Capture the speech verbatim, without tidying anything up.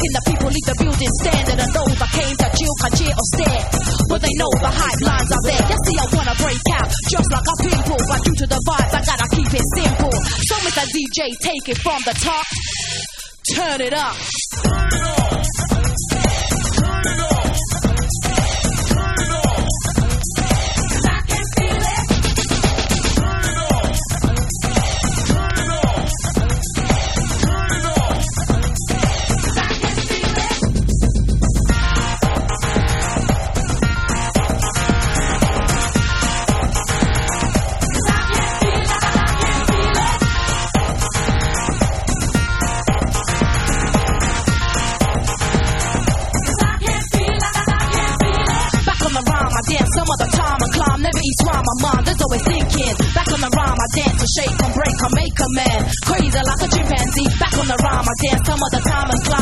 Talking the people leave the building standing, and those that came to chill can cheer or stare. But they know the hype lines are there. You see, I wanna break out just like a people, but due to the vibes, I gotta keep it simple. So Mister D J, take it from the top. Turn it up. Turn it off. Turn it off. Some of the time I climb, never eat rhyme, my mind is always thinking. Back on the rhyme, I dance and shake and break, I make a man crazy like a chimpanzee. Back on the rhyme, I dance, some of the time I climb.